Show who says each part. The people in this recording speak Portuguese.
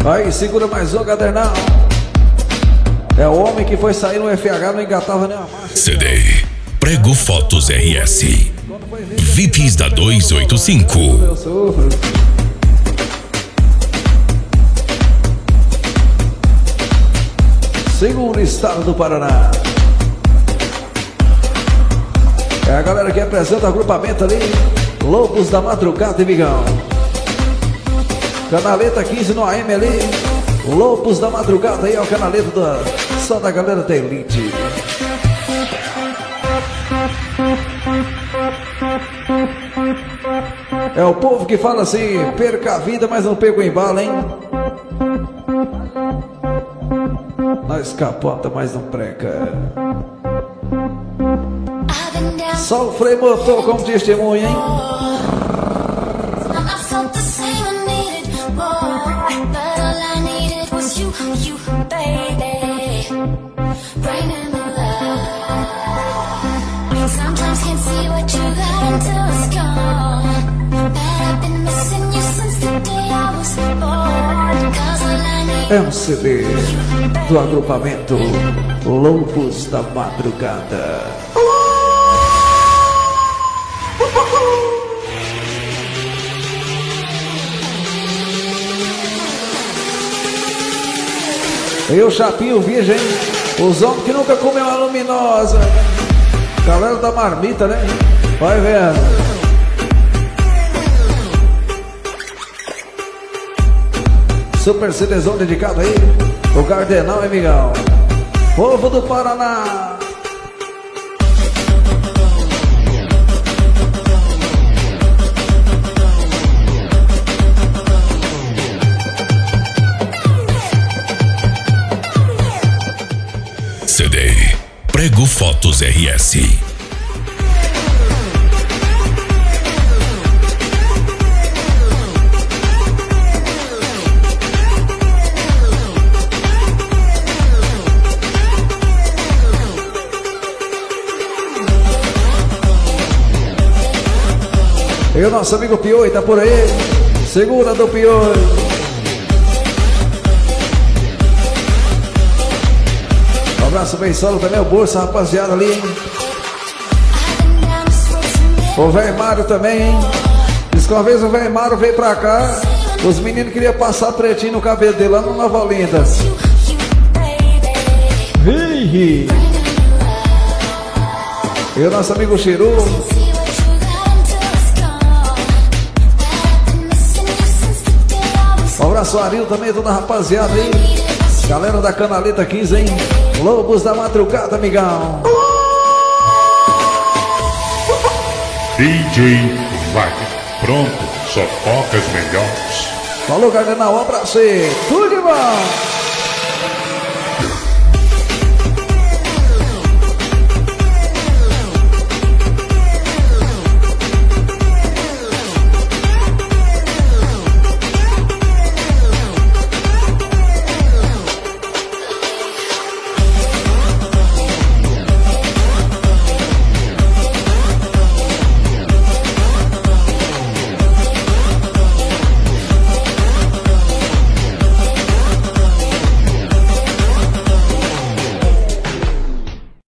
Speaker 1: Aí, segura mais um, cadernal. É o homem que foi sair no FH, não engatava nem uma marcha.
Speaker 2: CD Prego Fotos RS VIPs da 285.
Speaker 1: Eu sofro. Segundo estado do Paraná. É a galera que apresenta o agrupamento ali. Lobos da Madrugada e Migão. Canaleta 15 no AM ali. Lobos da Madrugada aí, é o canaleta só da galera da elite. É o povo que fala assim: perca a vida, mas não perca o embalo, hein? Nós capota, mas não preca. Só o freio motor como testemunha, hein? É um CD do agrupamento Lobos da Madrugada. E o Chapinho Virgem, os homens que nunca comeu uma luminosa. Galera da marmita, né? Vai vendo. Super CDzão dedicado aí, o Cardenal e Migão. Povo do Paraná.
Speaker 2: CD Prego Fotos RS.
Speaker 1: E o nosso amigo Pioi tá por aí. Segura do Pioi. Um abraço bem solo também, o Bolsa, rapaziada ali, hein? O velho Mário também, hein? Diz que uma vez o velho Mário veio pra cá, os meninos queriam passar pretinho no cabelo dele lá no Nova Olinda. E o nosso amigo Chiru. Um abraço Aril também, toda a rapaziada aí. Galera da Canaleta 15, hein? Lobos da Madrugada, amigão.
Speaker 3: DJ Wagner, pronto, só toca as melhores.
Speaker 1: Falou, Cardenal, um abraço aí. Tudo de bom.